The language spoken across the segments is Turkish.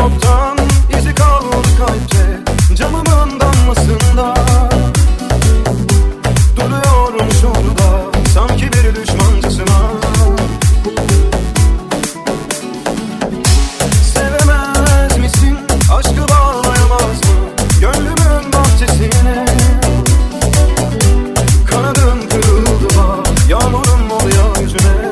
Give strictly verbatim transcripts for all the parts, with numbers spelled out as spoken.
çoktan, izi kaldı kalpte, camımın damlasında. Duruyorum şurada, sanki bir düşmancasına. Sevemez misin, aşkı bağlayamaz mı gönlümün bahçesine? Kanadın kırıldı bak, yağmurum oluyor yüzüne.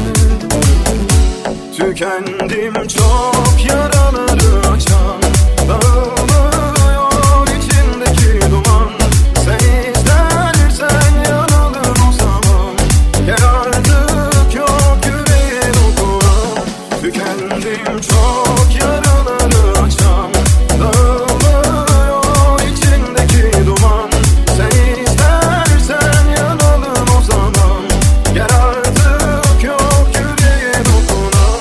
Tükendim çok, yaraları açan, dağılıyor içindeki duman. Sen istersen yanalım o zaman, gel artık yok yüreğe dokunan. Tükendim çok, yaraları açan, dağılıyor içindeki duman. Sen istersen yanalım o zaman, gel artık yok yüreğe dokunan.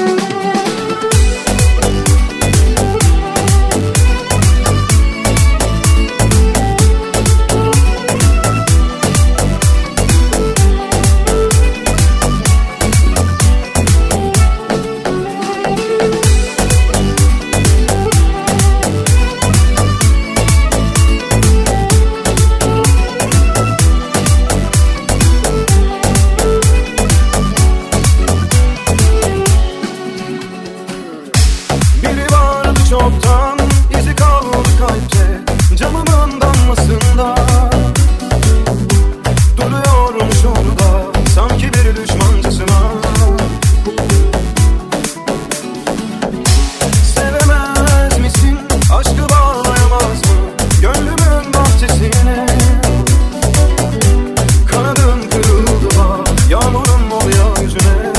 Biri vardı çoktan, izi kaldı kalpte, camımın damlasında. Duruyorum şurada, sanki bir düşmancasına. Sevemez misin, aşkı bağlayamaz mı gönlümün bahçesine? Kanadın kırıldı bak, yağmurum oluyor yüzüne.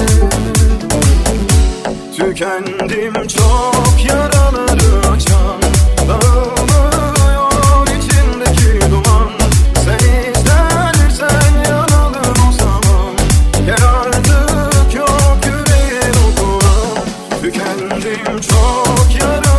Tükendim çok, yaraları açan, dağılıyor içindeki duman. Sen istersen yanalım o zaman, gel artık yok yüreğe dokunan. Tükendim çok, yaraları